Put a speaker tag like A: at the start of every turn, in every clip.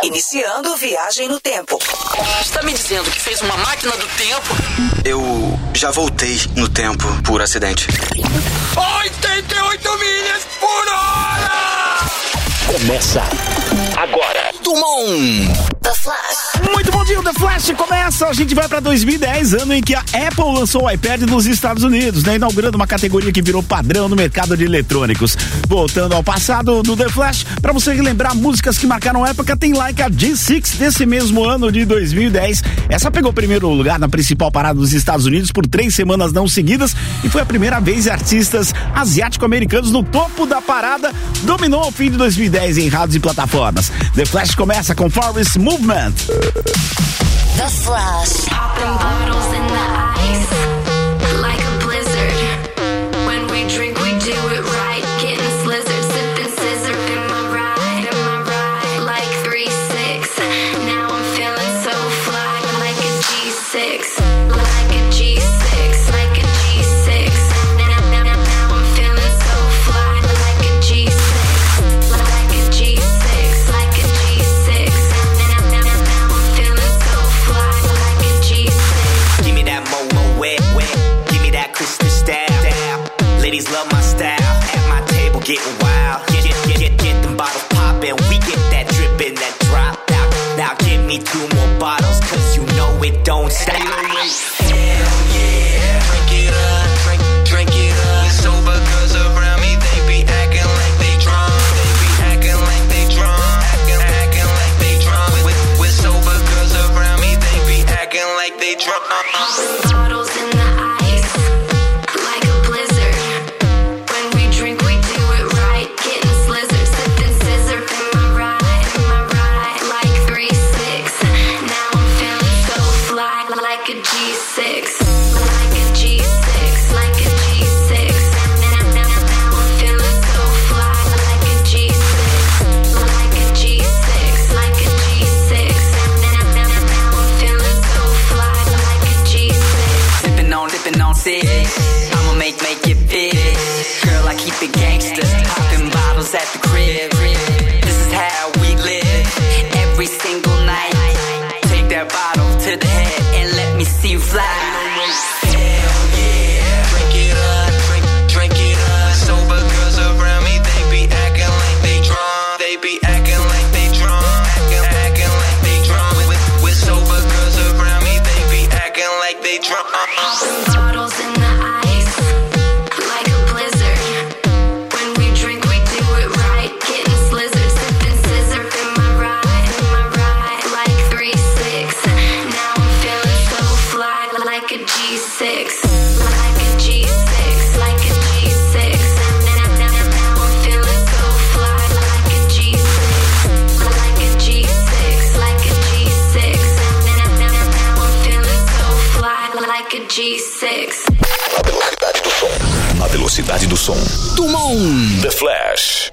A: Iniciando viagem no tempo.
B: Está me dizendo que fez uma máquina do tempo?
C: Eu já voltei no tempo por acidente.
D: 88 milhas por hora!
E: Começa agora.
B: Dumont!
A: The Flash.
F: Muito bom dia, o The Flash começa. A gente vai para 2010, ano em que a Apple lançou o iPad nos Estados Unidos, né? Inaugurando uma categoria que virou padrão no mercado de eletrônicos. Voltando ao passado do The Flash, para você relembrar músicas que marcaram a época, tem Like a G6 desse mesmo ano de 2010. Essa pegou primeiro lugar na principal parada dos Estados Unidos por 3 semanas não seguidas e foi a primeira vez artistas asiático-americanos no topo da parada. Dominou o fim de 2010 em rádios e plataformas. The Flash começa com Forest Movement.
A: The Flash.
G: Popping bottles in the ice, like a blizzard. When we drink, we do it right. Getting slizzard, sipping scissor. Am I right? Like 3-6. Now I'm feeling so fly, like a G6. Like a G6, like a G6. Now I'm feeling so fly, like a G6. Like a G6, like a G6. Now I'm feeling so fly, like a G6.
H: Give me that mo wet, give me that crystal style. Ladies love my style. At my table getting wild. Get them bottles poppin'. We get that drippin', that drop. Now give me 2 more bottles, cause you know it don't stop. Hell yeah, drink it up, drink it up. We're sober cause around me they be acting like they drunk. They be acting like they drunk. Acting like they drunk. We're sober cause around me they be acting like they drunk.
G: Bottles in the ice, like a blizzard. When we drink, we do it right. Getting slizzard, sipping scissor. Am I right? Like 3-6. Now I'm feeling so fly, like a G6. Like a G6, like a G6. Now I'm feeling so fly, like a G6. Like a G6, like a G6. Now I'm feeling so fly, like a G6.
H: Sippin' on six. I'ma make it fit. Girl, I keep it gangsta. Poppin' bottles at the crib. This is how we live. Every single night. Take that bottle to the head and let me see you fly. Hell yeah. Drink it up, drink it up. Sober girls around me, they be acting like they drunk. They be acting like they drunk. Acting like they drunk. With sober girls around me, they be acting like they drunk.
G: Bottles in the ice, like a blizzard. When we drink, we do it right. Getting slizzard, sipping scissor. Am I right? Like 3-6. Now I'm feeling so fly, like a G6. Like a G6, like a G6. Now I'm feeling so fly, like a G6. Like a G6, like a G6. Now I'm feeling so fly, like a G6.
E: Na velocidade do som.
B: Dumont!
E: The Flash.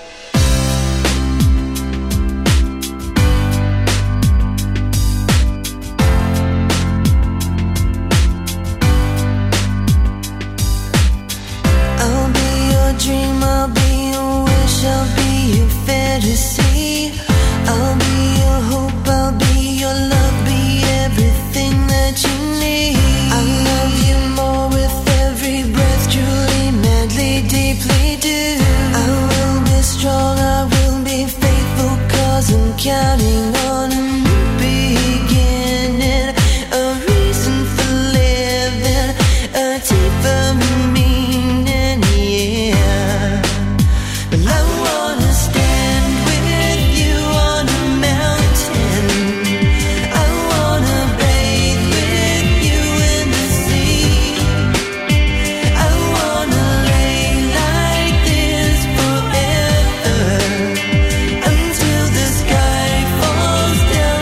I: I'll be your dream, I'll be your wish, I'll be your fantasy. I'll be your hope, I'll be your love, be everything that you need. I love you more with every breath, truly, madly, deeply do. I will be strong, I will be faithful, cause I'm counting on a new beginning. A reason for living, a deeper meaning, yeah. But I wanna stand with you on a mountain. I wanna bathe with you in the sea. I wanna lay like this forever, until the sky falls down.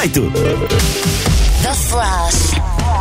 F: 18.
A: The Flash.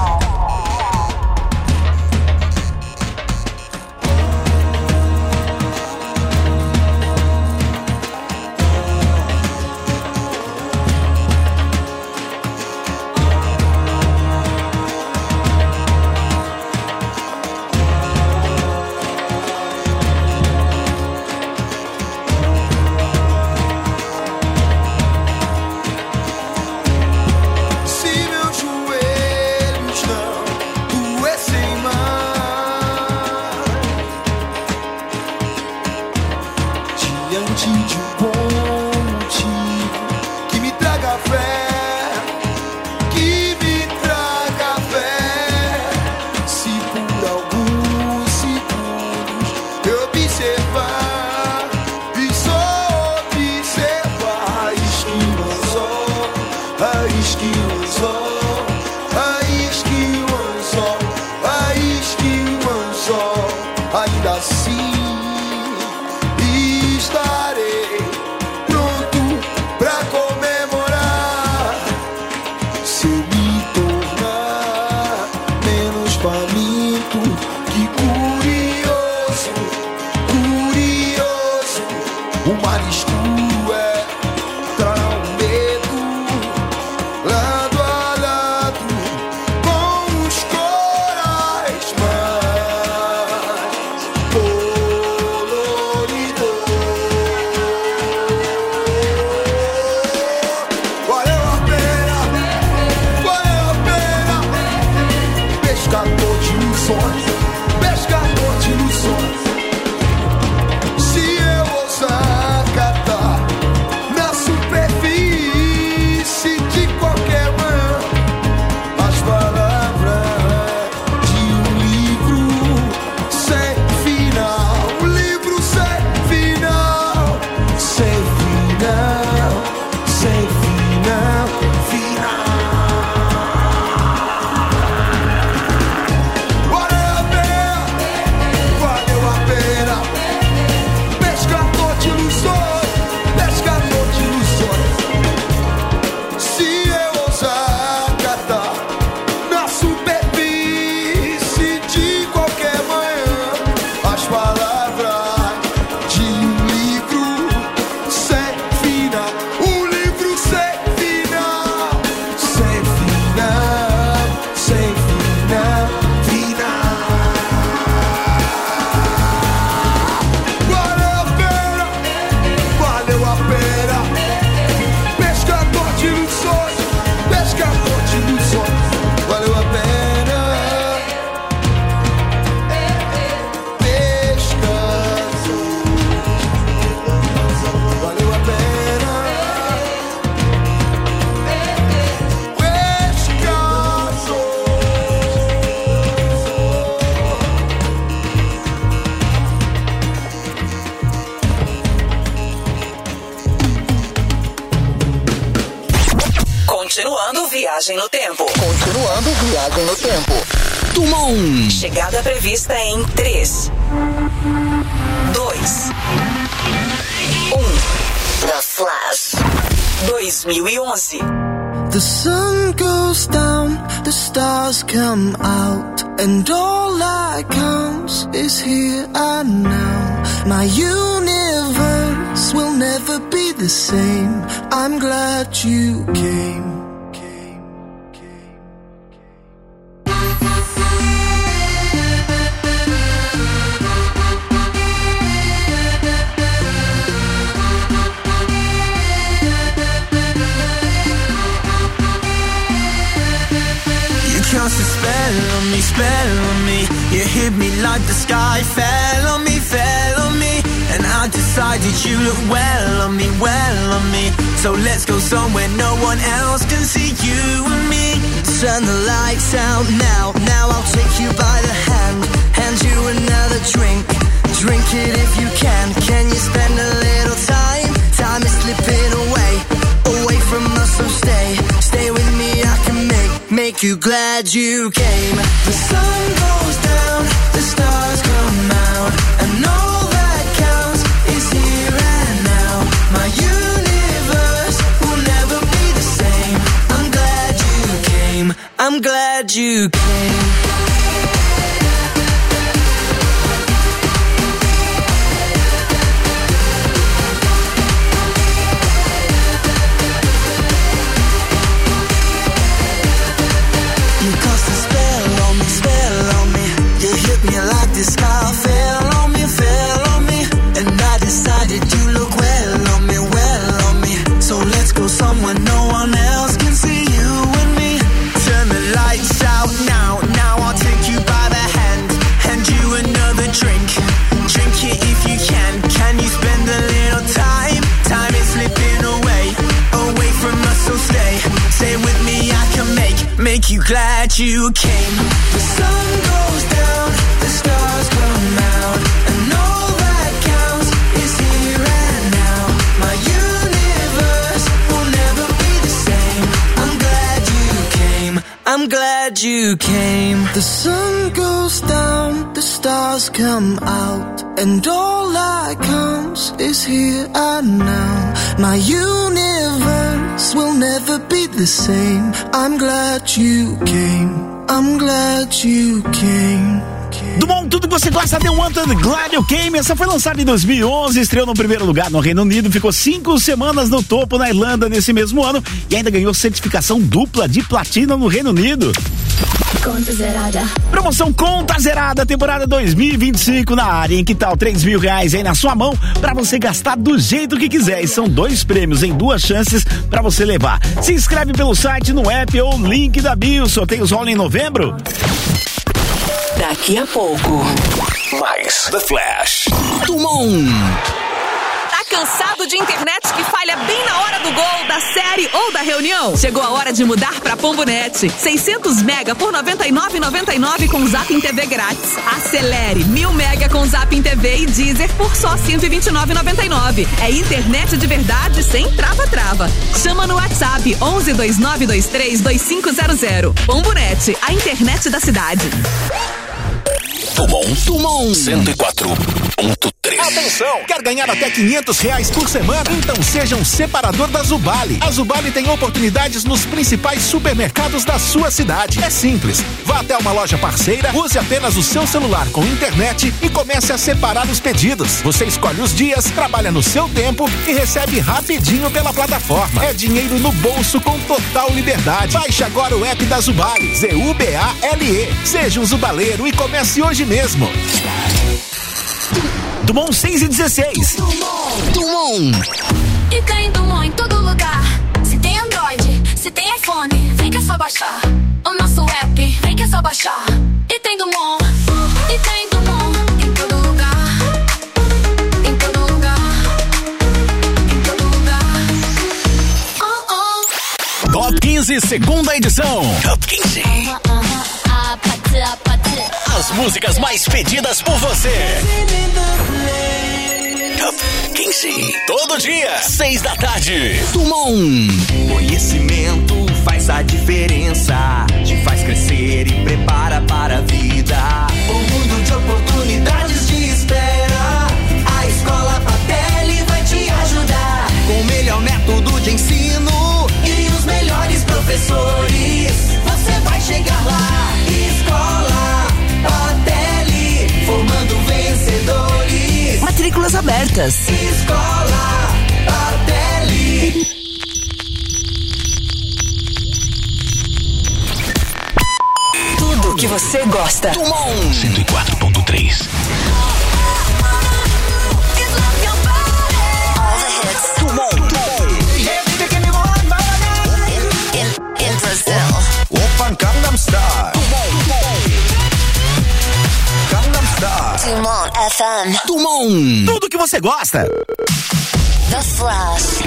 A: Viagem no tempo.
B: Continuando viagem no tempo. Tumon.
A: Chegada prevista em 3, 2, 1. The Flash. 2011.
I: The sun goes down, the stars come out, and all that counts is here and now. My universe will never be the same. I'm glad you came.
J: Cast a spell on me. You hit me like the sky fell on me. And I decided you look well on me. So let's go somewhere no one else can see you and me.
I: Turn the lights out now. Now I'll take you by the hand you another drink. Drink it if you can. Can you spend a little time? Time is slipping away from us, so stay with me. I can make you glad you came. The sun goes down, the stars come out, and all that counts is here and now. My universe will never be the same. I'm
J: I'm glad you came. You cast a spell on me. You hit me like the sky fell on me, and I decided you look well on me. So let's go somewhere no one else can see you and me. Turn the lights out now. I'll take you by the hand you another drink. Drink it if you can. Can you spend a little time? Time is slipping away from us, so stay with me. I can make you glad you came. The sun goes down, the stars come out, and all that counts is here and now. My universe will never be the same. I'm glad you came. I'm glad you came. The sun goes down, the stars come out, and all that counts is here and now. My universe will never be the same. I'm glad you came. I'm glad you came.
F: Dumont, tudo que você gosta de Wanted, Glad You Came. Essa foi lançada em 2011, estreou no primeiro lugar no Reino Unido, ficou 5 semanas no topo na Irlanda nesse mesmo ano e ainda ganhou certificação dupla de platina no Reino Unido.
G: Conta zerada.
F: Promoção Conta Zerada, temporada 2025 na área, em que tal R$3.000 aí na sua mão pra você gastar do jeito que quiser. E são 2 prêmios em 2 chances pra você levar. Se inscreve pelo site, no app ou link da bio. Sorteios rolam em novembro.
A: Daqui a pouco.
E: Mais The Flash.
B: Dumont.
K: Tá cansado de internet que falha bem na hora do gol, da série ou da reunião? Chegou a hora de mudar pra Pombonet. 600 mega por R$ 99,99 com Zapping TV grátis. Acelere 1000 mega com Zapping TV e Deezer por só R$ 129,99. É internet de verdade sem trava-trava. Chama no WhatsApp 11 2923 2500. Pombonet, a internet da cidade.
E: Dumont 104.3.
L: Atenção! Quer ganhar até R$500 por semana? Então seja um separador da Zubali. A Zubali tem oportunidades nos principais supermercados da sua cidade. É simples. Vá até uma loja parceira, use apenas o seu celular com internet e comece a separar os pedidos. Você escolhe os dias, trabalha no seu tempo e recebe rapidinho pela plataforma. É dinheiro no bolso com total liberdade. Baixe agora o app da Zubali. Zubale. Seja um zubaleiro e comece hoje mesmo.
F: Dumont 6:16.
B: Dumont.
G: E tem Dumont em todo lugar. Se tem Android, se tem iPhone, vem que é só baixar. O nosso app, vem que é só baixar. E tem Dumont, e tem Dumont em todo lugar. Em todo lugar. Em todo lugar. Oh, oh.
L: Top 15, segunda edição.
E: Top 15. As músicas mais pedidas por você. Top 15. Todo dia, 6 da tarde.
B: Dumont.
J: Conhecimento faz a diferença. Te faz crescer e prepara para a vida. Um mundo de oportunidades te espera. A Escola Patelli vai te ajudar. Com o melhor método de ensino e os melhores professores, você vai chegar lá. Escola Patelli, formando vencedores.
B: Matrículas abertas.
J: Escola Patelli.
A: Tudo que você gosta.
B: Dumont
E: 104.3.
A: All the hits.
B: Dumont.
A: In Brazil.
L: Open Gangnam Style. Gangnam Style.
A: Dumont FM.
B: Dumont.
F: Tudo que você gosta.
A: The Flash.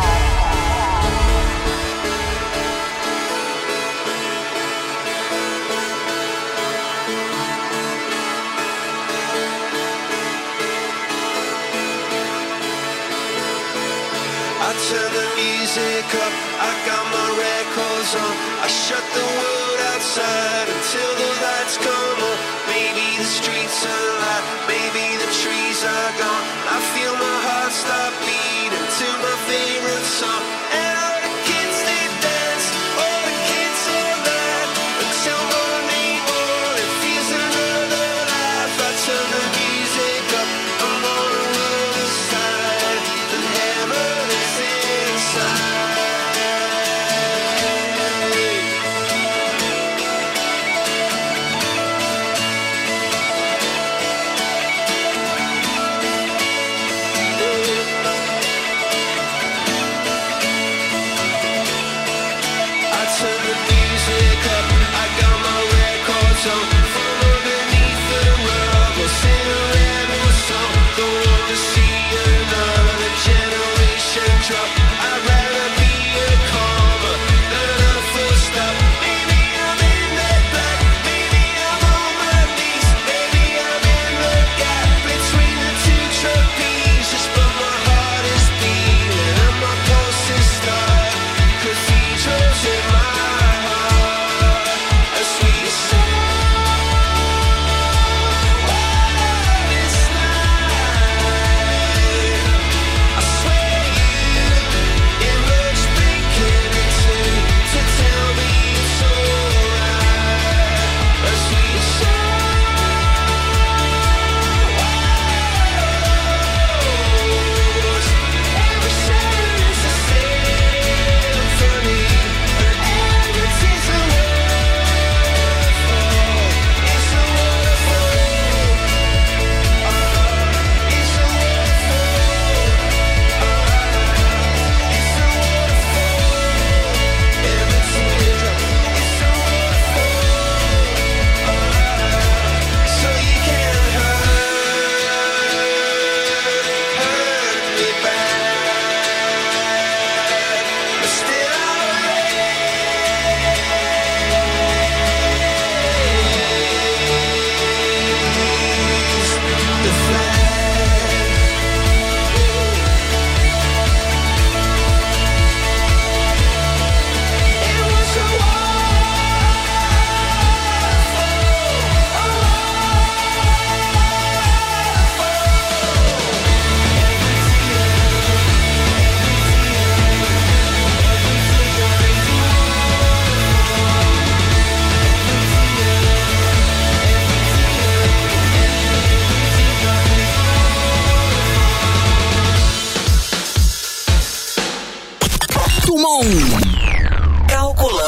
M: I turn the music up, I got my records on. I shut the world outside until the lights come on. Maybe the streets are alive, maybe the trees are gone. I feel my heart stop beating to my favorite song. And all the kids they dance, all the kids all laugh.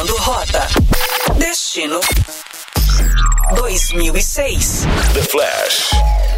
K: Mudando rota. Destino 2006.
E: The Flash.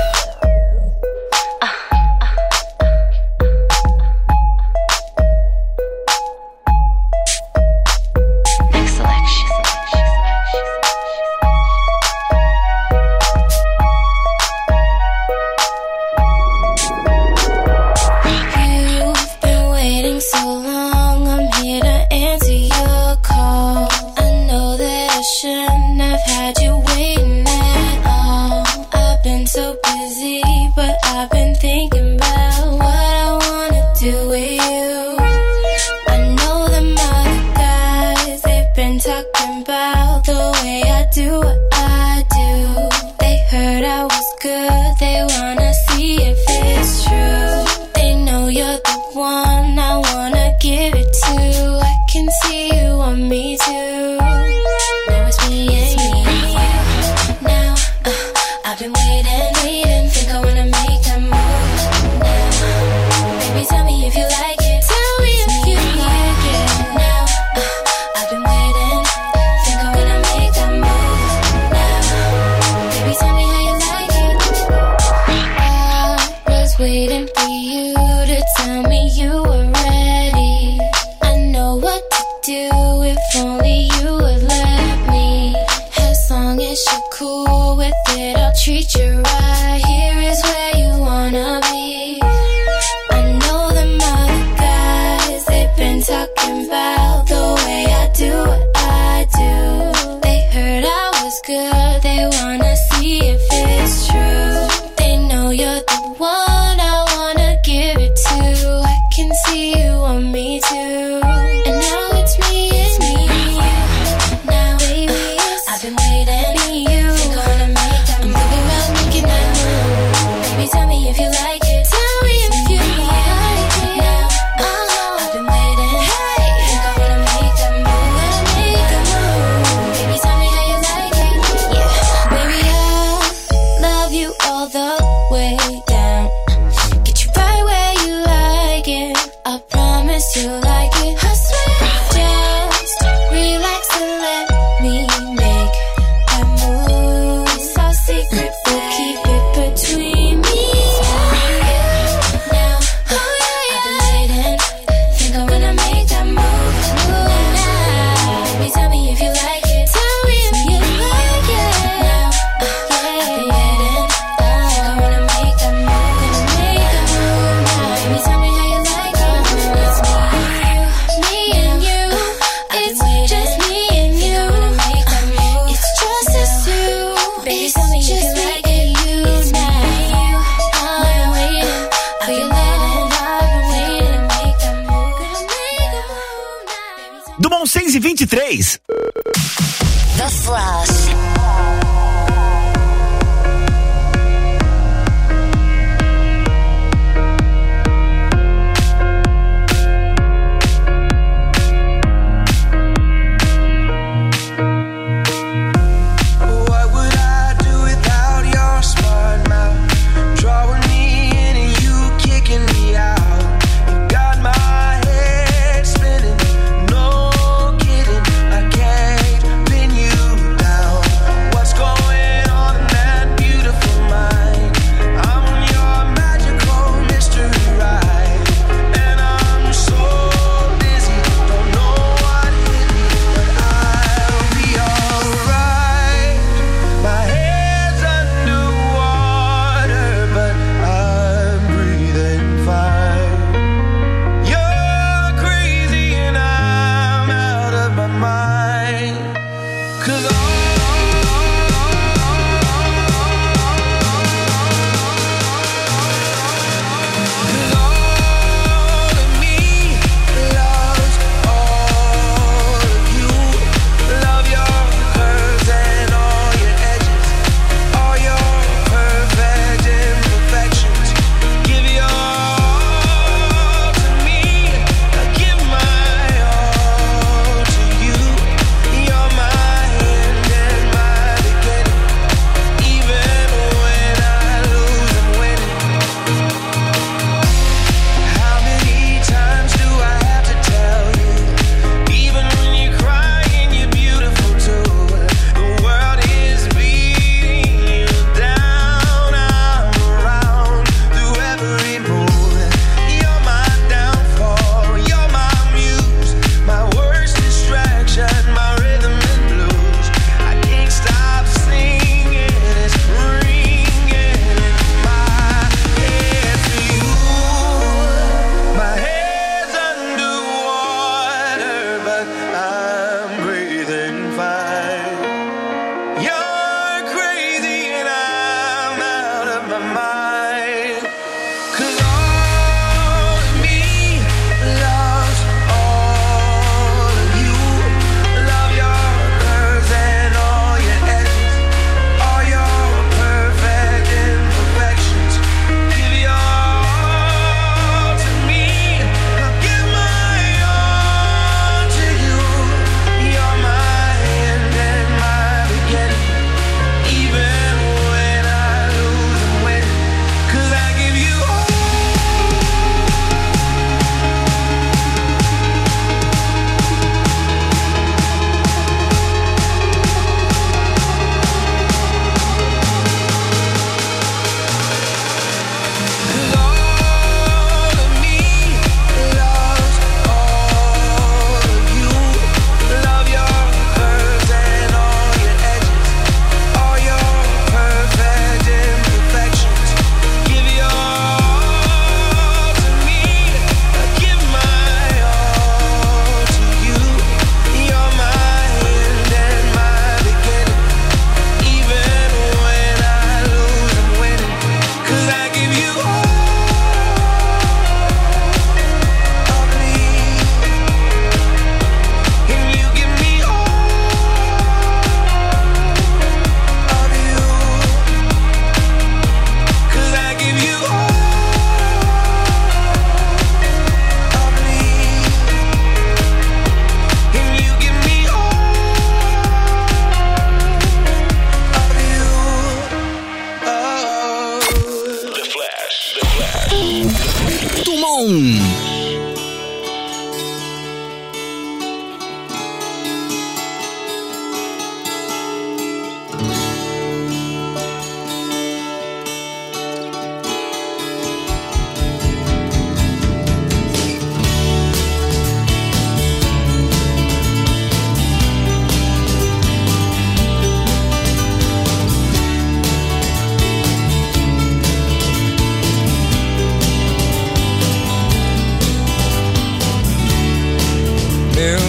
F: Dumont 6:23.
A: The Flash.
J: What's going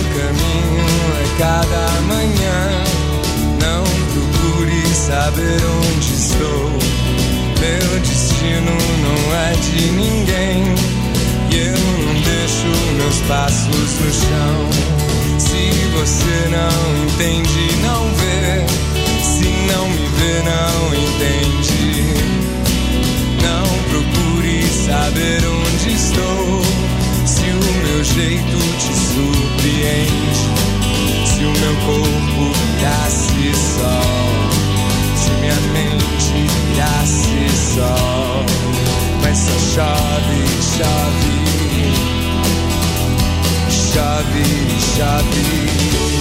N: caminho é cada manhã. Não procure saber onde estou. Meu destino não é de ninguém. E eu não deixo meus passos no chão. Se você não entende, não vê. Se não me vê, não entende. Não procure saber onde estou. Se o meu jeito te surpreende. Se o meu corpo virasse sol. Se minha mente virasse sol. Mas só chove, chove. Chove, chove.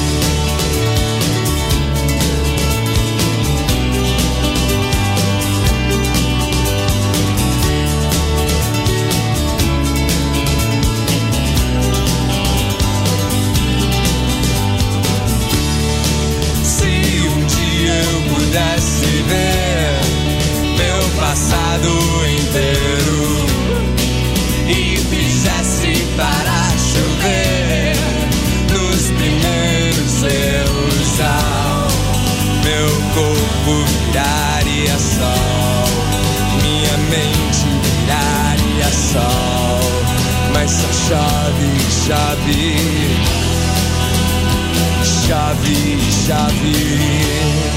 N: Pudesse ver meu passado inteiro e fizesse parar chover nos primeiros erros, meu corpo viraria sol, minha mente viraria sol, mas só chove, chove, chove, chove.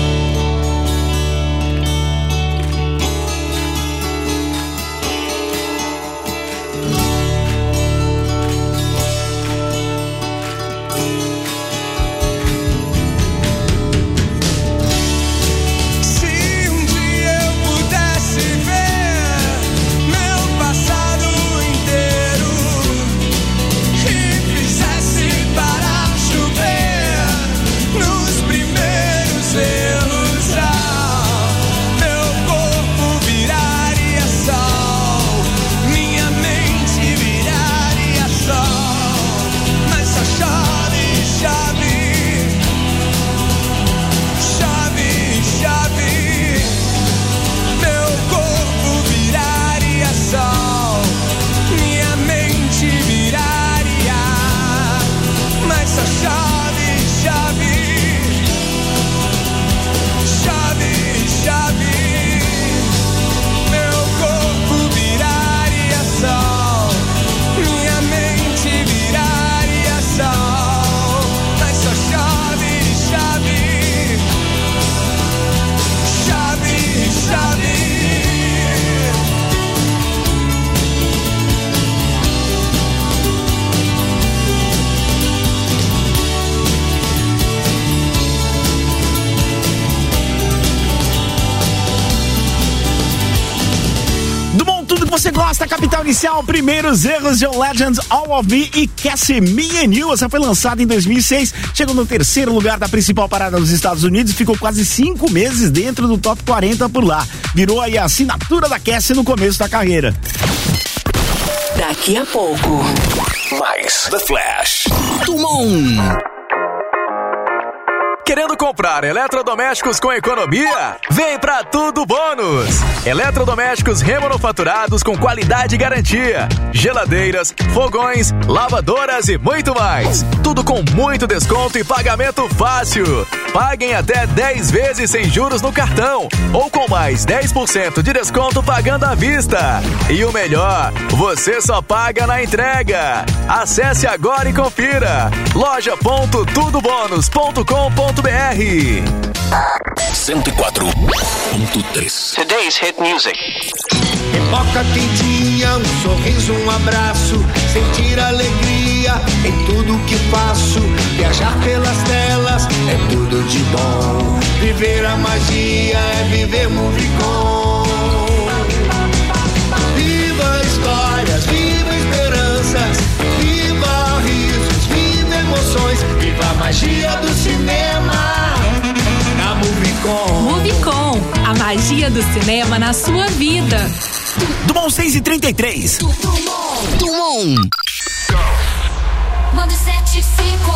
F: Você gosta, Capital Inicial, primeiros erros de Legends, All of Me e Cassie, Me and You. Essa foi lançada em 2006, chegou no terceiro lugar da principal parada dos Estados Unidos e ficou quase 5 meses dentro do top 40 por lá. Virou aí a assinatura da Cassie no começo da carreira.
E: Daqui a pouco, mais The Flash. Tumon. Querendo comprar eletrodomésticos com economia? Vem pra Tudo Bônus! Eletrodomésticos remanufaturados com qualidade e garantia. Geladeiras, fogões, lavadoras e muito mais. Tudo com muito desconto e pagamento fácil. Paguem até 10 vezes sem juros no cartão ou com mais 10% de desconto pagando à vista. E o melhor, você só paga na entrega. Acesse agora e confira. loja.tudobonus.com.br 104.3
O: Today's Hit Music.
J: Pipoca quentinha, um sorriso, um abraço, sentir alegria em tudo que faço. Viajar pelas telas é tudo de bom. Viver a magia é viver Movicon. Viva histórias, viva esperanças, viva risos, viva emoções, viva a magia do cinema. Na Movicon.
K: Movicon, a magia do cinema na sua vida.
F: Tumon 6h33.
E: Tumon.
G: Manda 75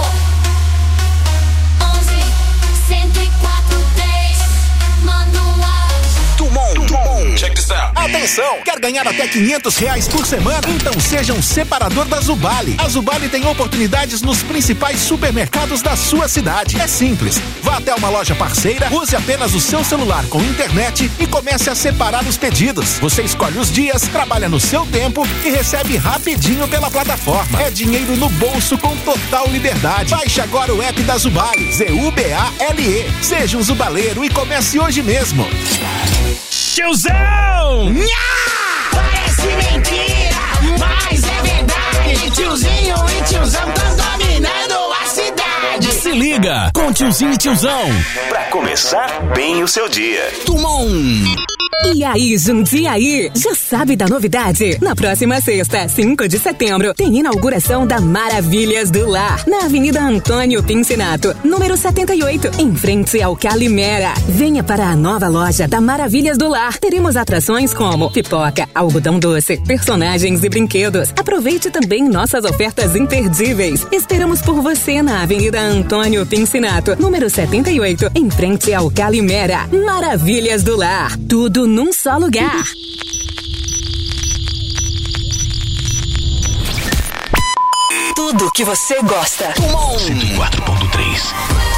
G: 11 104 10 Manual.
E: Tumon. Check this out. Atenção.
L: promoção. Quer ganhar até R$500 por semana? Então seja um separador da Zubali. A Zubali tem oportunidades nos principais supermercados da sua cidade. É simples. Vá até uma loja parceira, use apenas o seu celular com internet e comece a separar os pedidos. Você escolhe os dias, trabalha no seu tempo e recebe rapidinho pela plataforma. É dinheiro no bolso com total liberdade. Baixe agora o app da Zubali, Zubale. Seja um zubaleiro e comece hoje mesmo.
F: Tiozão!
O: Nha! Parece mentira, mas é verdade. Tiozinho e tiozão tão dominando a cidade.
F: Se liga com Tiozinho e Tiozão.
P: Pra começar bem o seu dia.
F: Tumon!
K: E aí, Jundiaí, já sabe da novidade? Na próxima sexta, 5 de setembro, tem inauguração da Maravilhas do Lar, na Avenida Antônio Pincinato, número 78, em frente ao Calimera. Venha para a nova loja da Maravilhas do Lar. Teremos atrações como pipoca, algodão doce, personagens e brinquedos. Aproveite também nossas ofertas imperdíveis. Esperamos por você na Avenida Antônio Pincinato, número 78, em frente ao Calimera. Maravilhas do Lar, tudo num só lugar.
A: Tudo que você gosta.
P: 104.3.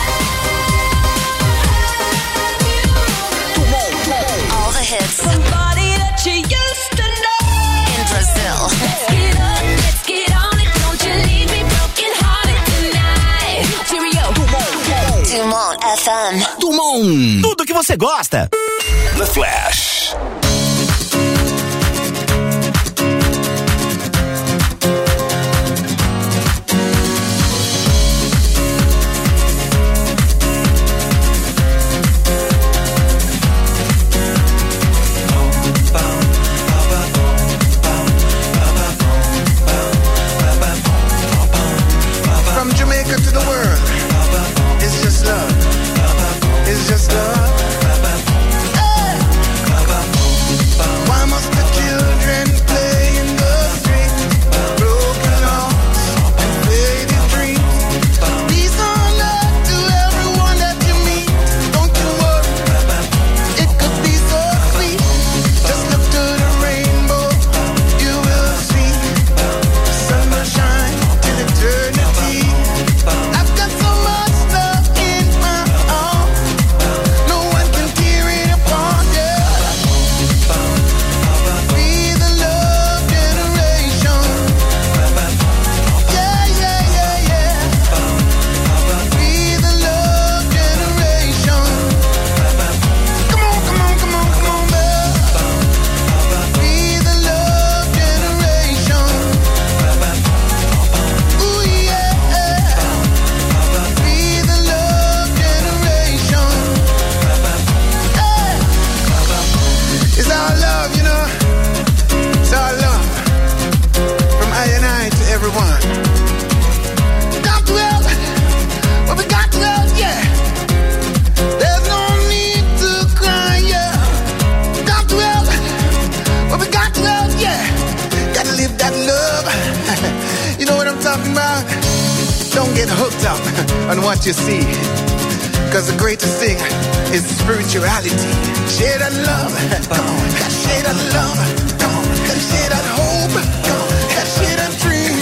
A: All the hits. Somebody that you used to know. In Brazil. Let's get up, let's get on it. Don't you leave me broken hearted tonight. Cheerio. Tumon FM.
F: Tumon. Tudo que você gosta.
P: The Flash.
J: From Jamaica to the world, it's just love. It's just love. Why must the children play in the street? Broken hearts and faded dreams. Peace on earth to everyone that you meet. Don't you worry, it could be so sweet. Just look to the rainbow, you will see. The sun will shine till eternity. I've got so much love in my heart. No one can tear it apart, yeah. We the love generation. Yeah, yeah, yeah, yeah. We the love generation. Come on, come on, come on, come on, man. We the love generation. Ooh, yeah. We the love generation. It's our love, you know. It's our love. From I and I to everyone. Got to help. Well, we got to help, yeah. There's no need to cry, yeah. Got to help. Well, we got to help, yeah. Gotta live that love. You know what I'm talking about? Don't get hooked up on what you see. Cause the greatest thing is spirituality. Share that love. Come on. Share that love. Come on. Share that hope. Come on. Share that dreams.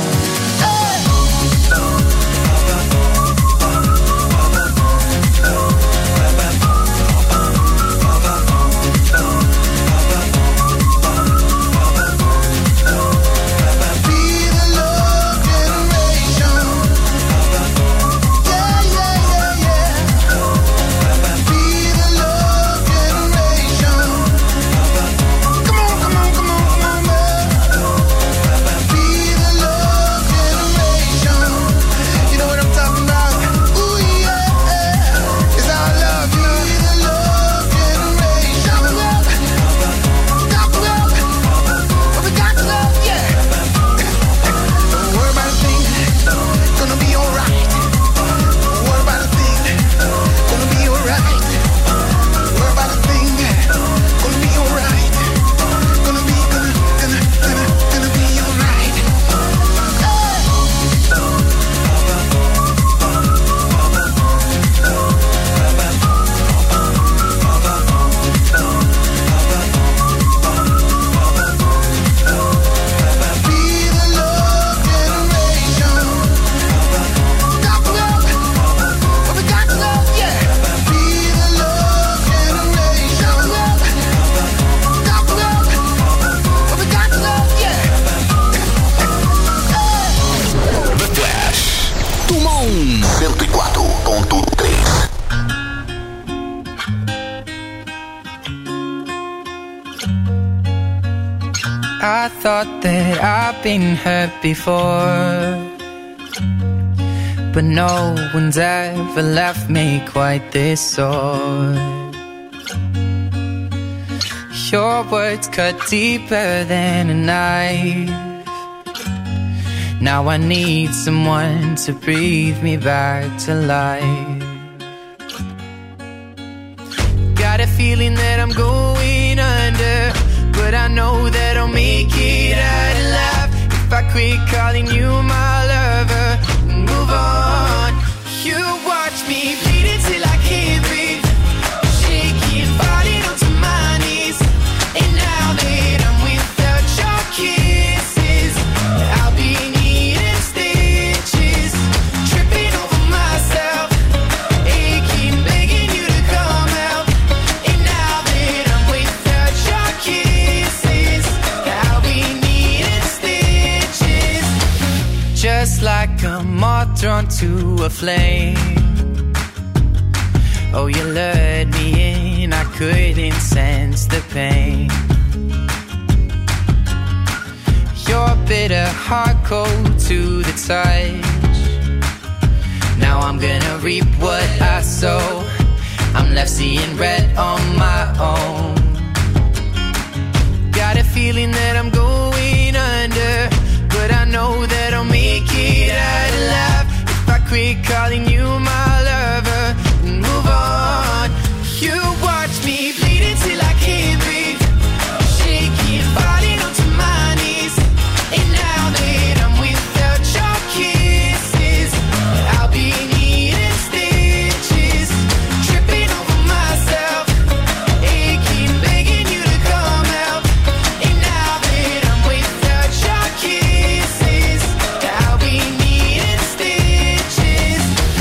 J: Be the love generation. Yeah, yeah, yeah, yeah. Be the love generation. Come on,
P: 104.3.
N: I thought that I've been hurt before, but no one's ever left me quite this sore. Your words cut deeper than a knife. Now I need someone to breathe me back to life. Got a feeling that I'm going under, but I know that I'll make it out alive if I quit calling you my lover and move on. You watch me bleed till I can't breathe, shaking, falling onto my knees. And now that I'm without your kisses, I'll be needing stitches, tripping over myself, aching, begging you to come out. And now that I'm without your kisses, I'll be needing stitches, just like a moth drawn to a flame. Oh, you lured me in, I couldn't sense the pain. Your bitter heart cold to the touch. Now I'm gonna reap what I sow. I'm left seeing red on my own. Got a feeling that I'm going under, but I know that I'll make it out alive if I quit calling you my lover and move on. You watch me bleed till I can't breathe, shaking, falling onto my knees. And now that I'm without your kisses, I'll be needing stitches, tripping over myself, aching, begging you to come out. And now that I'm without your kisses, I'll be needing stitches.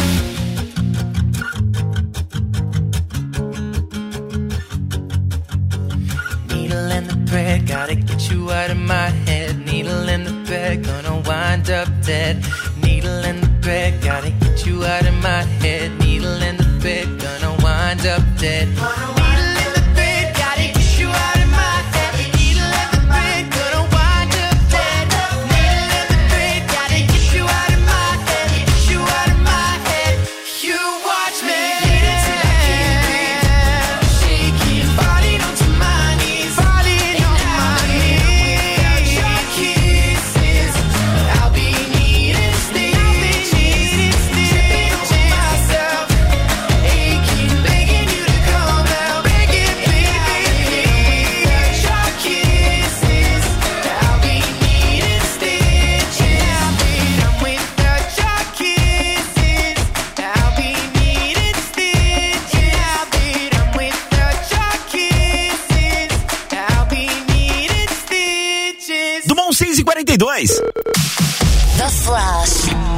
N: Needle in the thread, gotta get you out of my head. Needle in the thread, gonna wind up dead. Needle in the thread, gotta get you out of my head. Needle in the thread, gonna wind up dead. Needle in the thread, gotta get you out of my head. Needle in the thread, gonna wind up dead. Needle in the thread, gotta get you out of my head. Get you out of my head. You watch me till I can't breathe, shaking, falling onto my knees, falling on my knees. Your kisses, I'll be needing stitches, tripping over myself, aching, begging you to come out, begging, begging. Your kisses, I'll be needing stitches. I'm without your kisses, I'll be needing stitches. I'm without your kisses, I'll be needing stitches.
F: Dumont 6:42.
A: The Flash.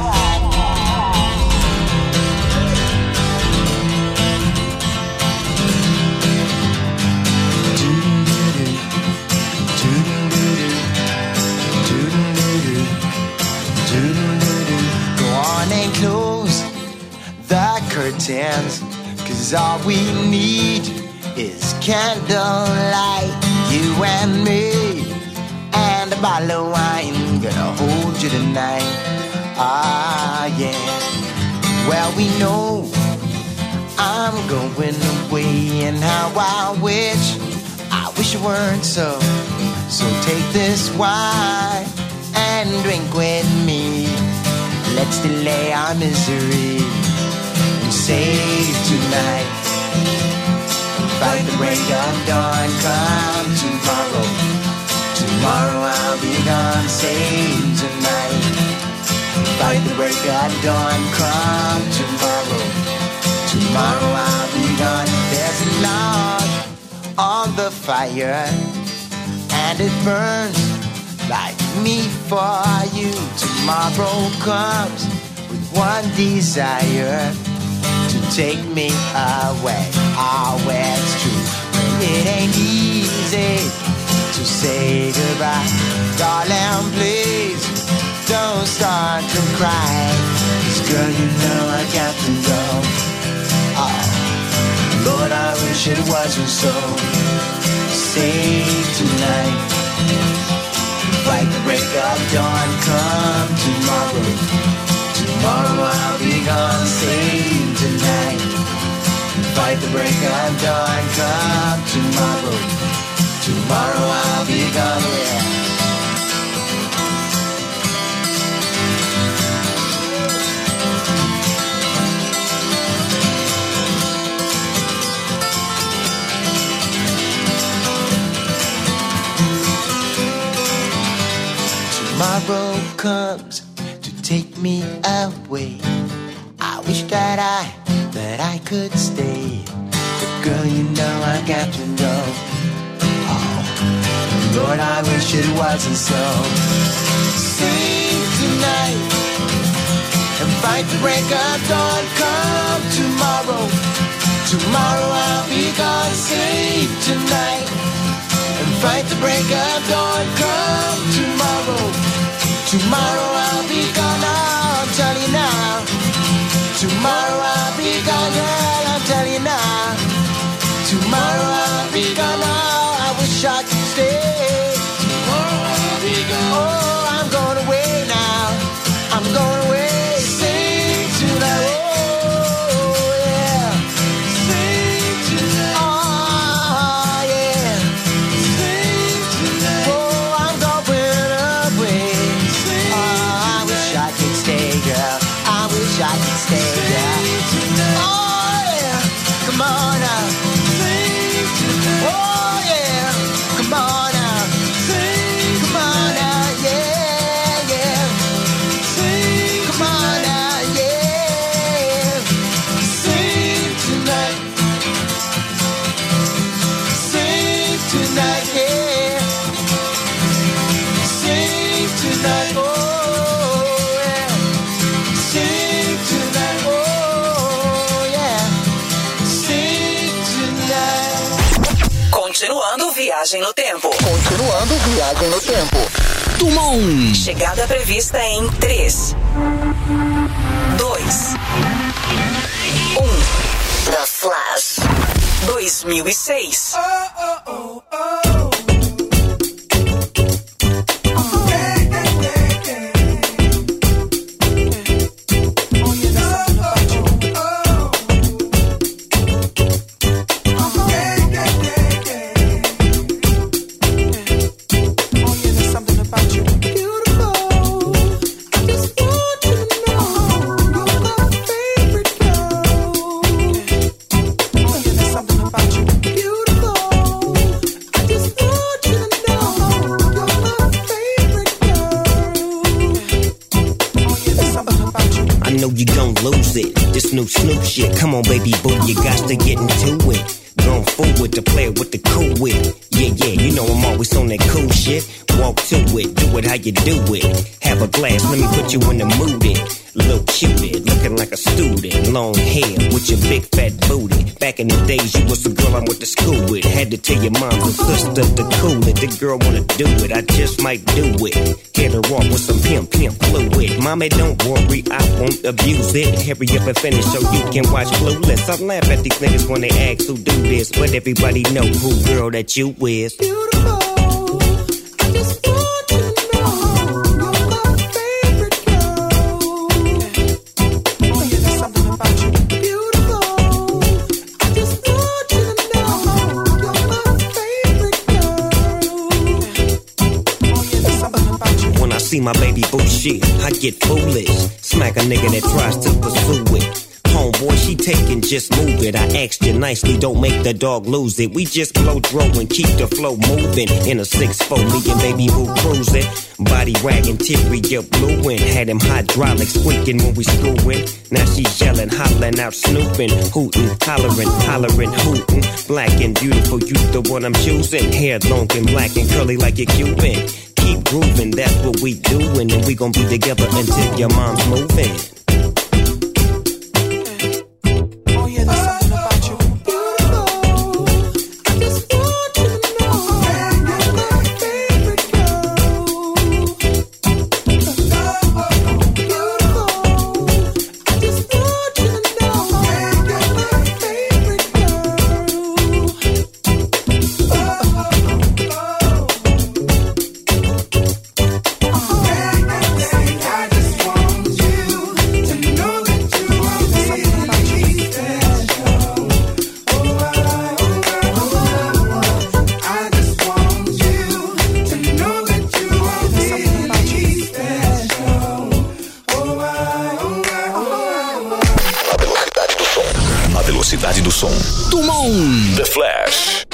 J: Go on and close the curtains, 'cause all we need is candlelight. You and me, and a bottle of wine, gonna hold you tonight. Ah, yeah. Well, we know I'm going away, and how I wish you weren't so. So take this wine and drink with me. Let's delay our misery and save tonight. Fight the break of dawn, come tomorrow. Tomorrow I'll be gone, save tonight. Fight the break of dawn, come tomorrow. Tomorrow I'll be gone. There's a log on the fire, and it burns like me for you. Tomorrow comes with one desire, to take me away. Oh, it's true, it ain't easy to say goodbye. Darling, please don't start to cry. 'Cause girl, you know I got to go. Oh, Lord, I wish it wasn't so. Save tonight, fight the break of dawn. Come tomorrow, tomorrow I'll be gone. Save tonight, fight the break of dawn. Come tomorrow, tomorrow I'll be gone. Yeah. Tomorrow comes to take me away. I wish that I could stay. But girl, you know I got to know. Oh, Lord, I wish it wasn't so. Sing tonight and fight the break of dawn. Come tomorrow, tomorrow I'll be gone. Sing tonight and fight the break of dawn. Come tomorrow, tomorrow I'll be gone. I'm telling you now. Tomorrow I'll be gone. Yeah, I'm telling you now. Tomorrow I'll be gone. Oh, I wish I could stay. Tomorrow I'll be gone. Oh, I'm going away now. I'm going away. Sing tonight. Oh, yeah. Sing tonight. Oh, yeah. Sing tonight. Oh, I'm going away. Oh, I wish I could stay, girl. I wish I could stay, girl. Oh, yeah. Come on now. Oh, yeah. Come on now. Come on now. Yeah, yeah. Come on now. Yeah. Sing tonight. Sing tonight. Yeah. Sing tonight. Oh, yeah. Sing tonight. Oh, yeah. Sing tonight.
K: Continuando viagem no tempo.
B: Continuando viagem no tempo. Tumon.
K: Chegada prevista em 3, 2, 1.
B: The Flash.
K: 2006.
Q: You gon' lose it. This new Snoop shit, come on baby boo, you got to get into it. Going forward to play with the cool wit. Yeah, yeah, you know I'm always on that cool shit. Walk to it, do it how you do it. Have a glass, let me put you in the mood. Little cutie, looking like a student. Long hair with your big fat booty. Back in the days, you was the girl I went to school with. Had to tell your mom and sister to cool it. The girl wanna do it, I just might do it. Get her off with some pimp fluid. Mommy, don't worry, I won't abuse it. Hurry up and finish so you can watch Clueless. I laugh at these niggas when they ask who do this, but everybody know who girl that you is.
J: Beautiful. I just want you to know you're my favorite girl. Oh, yeah, there's something about you. Beautiful. I just want you to know you're my favorite girl. Oh, yeah, there's something about you.
Q: When I see my baby boo shit, I get foolish. Smack a nigga that tries to pursue it. Homeboy, she taking, just move it. I asked you nicely, don't make the dog lose it. We just blow throw and keep the flow moving. In a 6'4", me and baby boo cruising. Body wagging, teary up blueing. Had him hydraulic squeaking when we screwing. Now she yelling, hollering out, snooping, hooting, hollering, hooting. Black and beautiful, you the one I'm choosing. Hair long and black and curly like a Cuban. Keep grooving, that's what we doing, and we gon' be together until your mom's moving.
P: cidade do som.
B: Dumont.
P: The Flash.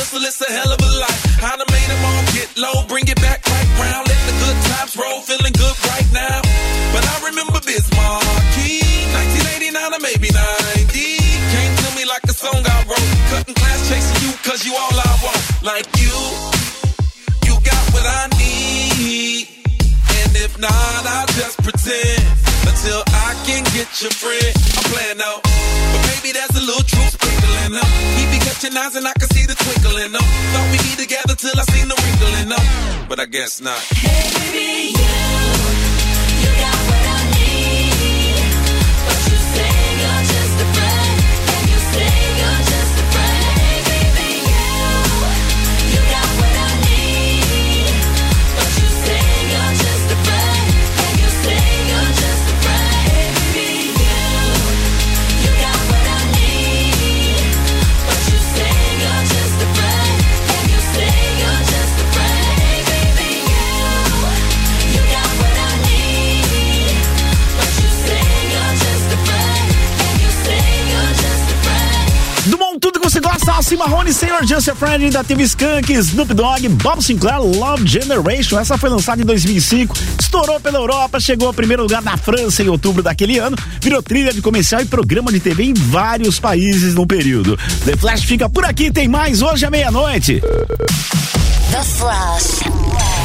R: whistle, it's a hell of a life. I done made them all get low, bring it back right round. Let the good times roll, feeling good right now. But I remember Bismarck, 1989 or maybe 90. Came to me like a song I wrote. Cutting class, chasing you, cause you all I want. Like you got what I need. And if not, I'll just pretend until I can get your friend. I'm playing out, but maybe there's a little truth sprinkling up. He be catching eyes and I can see the twinkle in them. Thought we'd be together till I seen the wrinkle in them, but I guess not.
A: Hey baby, you got what I need, but you say you're just a friend, and you say you're just a friend. Hey baby, you got what I need, but you say you're just a friend, and you say you're just a friend. Hey baby, you got what I need, but you say you're just a friend, and you say you're just a friend. Hey baby, you got what I need, but you say you're just a friend, and you say you're just a friend.
F: Do bom, tudo que você gosta, Alci Marrone, Senhor Just a Friend, ainda teve Skank, Snoop Dogg, Bob Sinclair, Love Generation. Essa foi lançada em 2005, estourou pela Europa, chegou ao primeiro lugar na França em outubro daquele ano, virou trilha de comercial e programa de TV em vários países no período. The Flash fica por aqui, tem mais hoje à meia-noite.
A: The Flash.